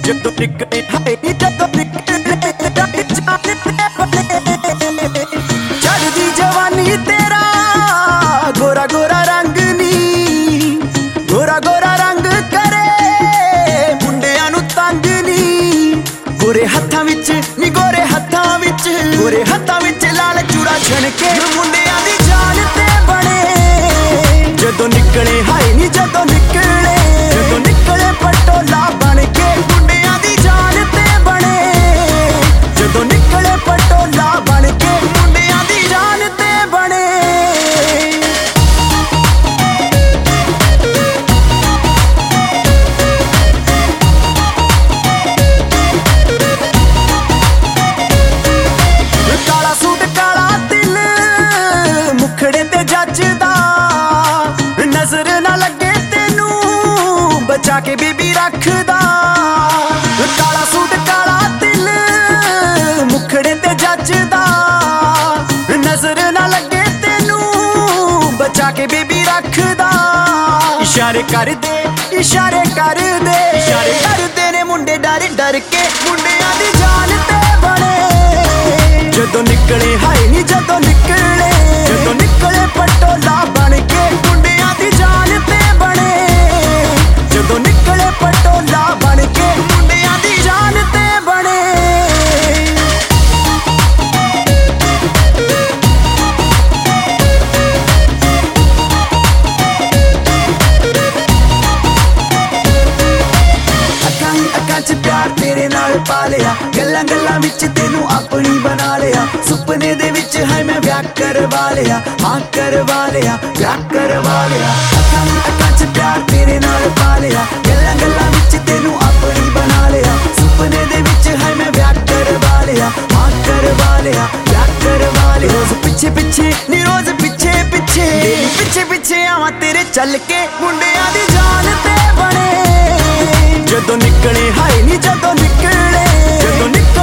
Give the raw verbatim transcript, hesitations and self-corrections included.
ਜਦੋਂ ਨਿਕਲੇ ਹਾਏ ਨੀ ਜਦੋਂ ਨਿਕਲੇ ਚੜ੍ਹਦੀ ਜਵਾਨੀ ਤੇਰਾ ਗੋਰਾ ਗੋਰਾ ਰੰਗ ਨੀ ਗੋਰਾ ਗੋਰਾ ਰੰਗ ਕਰੇ ਮੁੰਡਿਆਂ ਨੂੰ ਤੰਗ ਨੀ ਗੋਰੇ ਹੱਥਾਂ ਵਿੱਚ ਨੀ ਗੋਰੇ ਹੱਥਾਂ ਵਿੱਚ ਗੋਰੇ ਹੱਥਾਂ ਵਿੱਚ ਲਾਲ ਚੂੜਾ ਛਣਕੇ ਮੁੰਡਿਆਂ ਦੀ ਜਾਨ ਤੇ ਬਣੇ ਜਦੋਂ ਨਿਕਲੇ ਹਾਏ ਨੀ ਜਦੋਂ ਨਿਕਲੇ ਜਦੋਂ ਨਿਕਲੇ ਪਟੋਲਾ ਬਣ ਕੇ ਮੁੰਡਿਆਂ ਦੀ ਜਾਨ ਤੇ ਬਣੇ ਜਦੋਂ ਨਿਕਲੇ ਪਟੋਲਾ ਬਣ ਕੇ ਮੁੰਡਿਆਂ ਦੀ ਜਾਨ ਤੇ ਬਣੇ ਕਾਲਾ ਸੂਟ ਕਾਲਾ ਦਿਲ ਮੁਖੜੇ ਤੇ ਜੱਜਦਾ ਨਜ਼ਰ ਨਾ ਲੱਗੇ ਤੈਨੂੰ ਬਚਾ ਕੇ ਬੀਬੀ ਰੱਖਦਾ ਕਾਲਾ ਸੂਟ ਕਾਲਾ ਦਿਲ ਮੁਖੜੇ ਤੇ ਜੱਜਦਾ ਨਜ਼ਰ ਨਾ ਲੱਗੇ ਤੈਨੂੰ ਬਚਾ ਕੇ ਬੀਬੀ ਰੱਖਦਾ ਇਸ਼ਾਰੇ ਕਰਦੇ ਇਸ਼ਾਰੇ ਕਰਦੇ ਇਸ਼ਾਰੇ ਕਰਦੇ ਨੇ ਮੁੰਡੇ ਡਰ ਡਰ ਕੇ ਮੁੰਡਿਆਂ ਦੀ ਜਾਨ ਤੇ ਬਣੇ ਜਦੋਂ ਨਿਕਲੇ ਹਾਏ ਨੀ ਜਦੋਂ ਨਿਕਲੇ ਜਦੋਂ ਨਿਕਲੇ ਪਟੋਲਾ ਬਣ ਕੇ ਮੁੰਡਿਆਂ ਦੀ ਜਾਨ ਤੇ ਬਣੇ ਜਦੋਂ ਨਿਕਲੇ ਪਟੋਲਾ ਬਣ ਕੇ ਮੁੰਡਿਆਂ ਦੀ ਜਾਨ ਤੇ ਬਣੇ ਅੱਖਾਂ ਹੀ ਅੱਖਾਂ 'ਚ ਪਿਆਰ ਤੇਰੇ ਨਾਲ ਪਾ ਲਿਆ ਗੱਲਾਂ ਗੱਲਾਂ ਵਿੱਚ ਤੈਨੂੰ ਆਪਣੀ ਬਣਾ ਲਿਆ ਸੁਪਨੇ ਦੇ ਵਿੱਚ ਹੈ ਮੈਂ ਵਿਆਹ ਕਰਵਾ ਲਿਆ ਹਾਂ ਕਰਵਾ ਲਿਆ ਵਿਆਹ ਕਰਵਾ ਲਿਆ ਅੱਖਾਂ ਹੀ ਅੱਖਾਂ 'ਚ ਪਿਆਰ ਤੇਰੇ ਨਾਲ ਪਾ ਲਿਆ ਗੱਲਾਂ ਗੱਲਾਂ ਵਿੱਚ ਤੈਨੂੰ ਆਪਣੀ ਬਣਾ ਲਿਆ ਸੁਪਨੇ ਦੇ ਵਿੱਚ ਹੈ ਮੈਂ ਵਿਆਹ ਕਰਵਾ ਲਿਆ ਹਾਂ ਕਰਵਾ ਲਿਆ ਵਿਆਹ ਕਰਵਾ ਲਿਆ ਰੋਜ਼ ਪਿੱਛੇ ਪਿੱਛੇ ਨੀ ਰੋਜ਼ ਪਿੱਛੇ ਪਿੱਛੇ ਪਿੱਛੇ ਪਿੱਛੇ ਆਵਾਂ ਤੇਰੇ ਚੱਲ ਕੇ ਮੁੰਡਿਆਂ ਦੀ ਜਾਨ ਤੇ ਬਣੇ ਜਦੋਂ ਨਿਕਲੇ ਹਾਏ ਨੀ ਜਦੋਂ ਨਿਕਲੇ ਜਦੋਂ ਨਿਕਲੇ